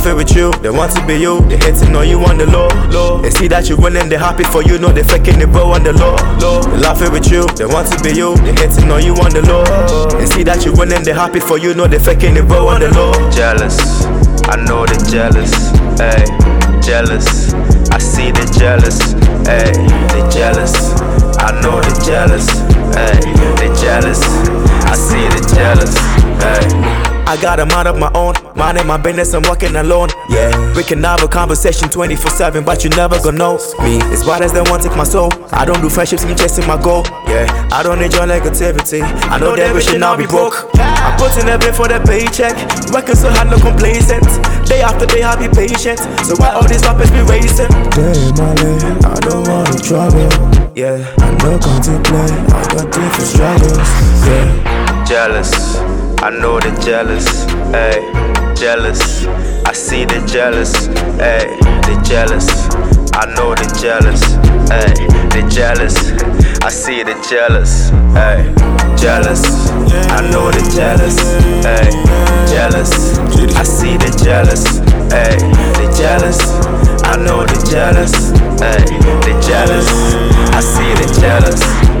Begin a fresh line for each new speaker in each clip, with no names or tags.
laughing with you, they want to be you. They hating on you on the low. They see that you winning, they happy for you. Know they faking the bro on the low. They laughing with you, they want to be you. They hating on you on the low. They see that you winning, they happy for you. Know they faking the bro on the low.
Jealous, I know they jealous, ayy, jealous. I see they jealous, ayy, they jealous. I know they jealous, ayy, they jealous. I see they jealous, ayy.
I got a mind of my own, minding my business, I'm walking alone. Yeah, we can have a conversation 24/7, but you never gonna know me. It's bad as they want to take my soul. I don't do friendships, me chasing my goal. Yeah, I don't enjoy negativity. I know that we should now be broke. I'm putting everything for the paycheck, working so hard, no complacent. Day after day, I be patient. So why all these rappers be racing?
Day in my lane, I don't want no trouble.
Yeah,
I no contemplate, I got different struggles. Yeah.
Jealous, I know they jealous, ayy, jealous. I see they jealous, ayy, they jealous. I know they jealous, ayy, they jealous. I see they jealous, ayy, jealous. I know they jealous, ayy, jealous. I see they jealous, ayy, they jealous. I know they jealous, ayy, they jealous. I see they jealous,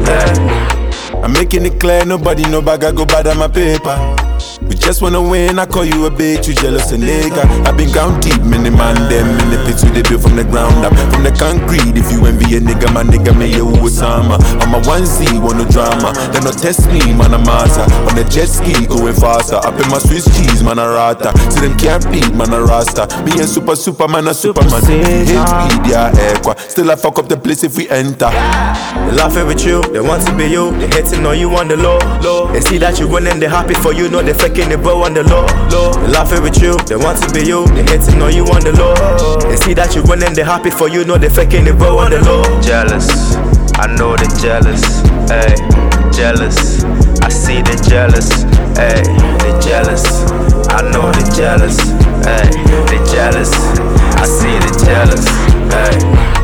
ayy.
I'm making it clear, nobody know bag, I go bad on my paper. We just wanna win, I call you a bitch, you jealous a nigga. I've been ground deep, many man them in the pits with they built from the ground up. From the concrete, if you envy a nigga, my nigga, me you Osama. I'm a 1Z, want no drama. They no test me, man, I'm Masa. On the jet ski, going faster. Up in my Swiss cheese, man, a rata. See them can't beat, man, a rasta. Me and Superman, a Superman. Hate me, they are equa. Still I fuck up the place if we enter.
They laughing with you, they want to be you. They hating on you on the low. They see that you winning, they happy for you. Know they faking the bro on the low. They laughing with you, they want to be you. They hating on you on the low. They see that you winning, they happy for you. Know they faking the bro on the low.
Jealous, I know they jealous, ayy, jealous. I see they jealous, ayy, they jealous. I know they jealous, ayy, they jealous. I see they jealous, ayy.